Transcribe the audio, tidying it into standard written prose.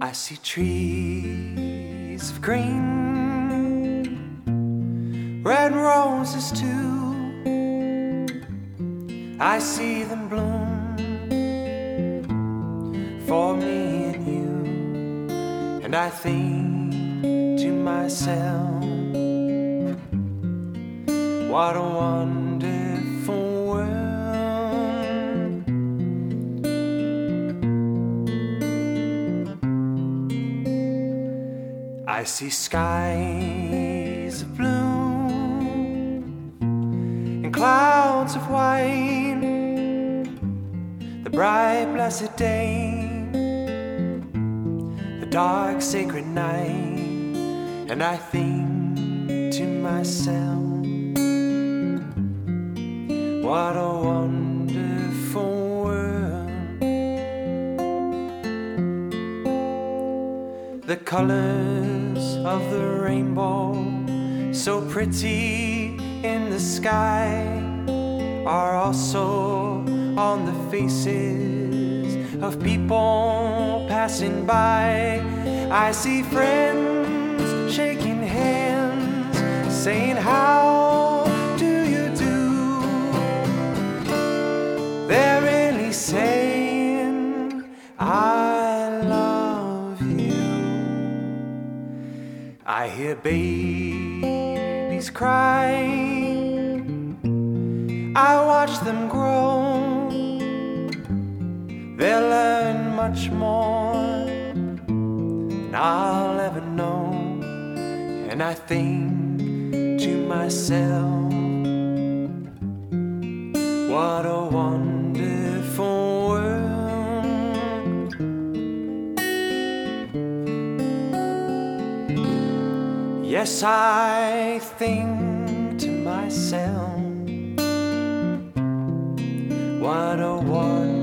I see trees of green, red roses too. I see them bloom for me and you, and I think to myself, what a wonderful world. I see skies of blue and clouds of white, the bright blessed day, the dark sacred night, and I think to myself, what a wonderful world. The colors of the rainbow, so pretty in the sky, are also on the faces of people passing by. I see friends shaking hands, saying, how do you do? They're really saying, I love you. I hear babies cry, I watch them grow. They'll learn much more than I'll ever know, and I think to myself, what a wonderful world. Yes, I think to myself, what a wonderful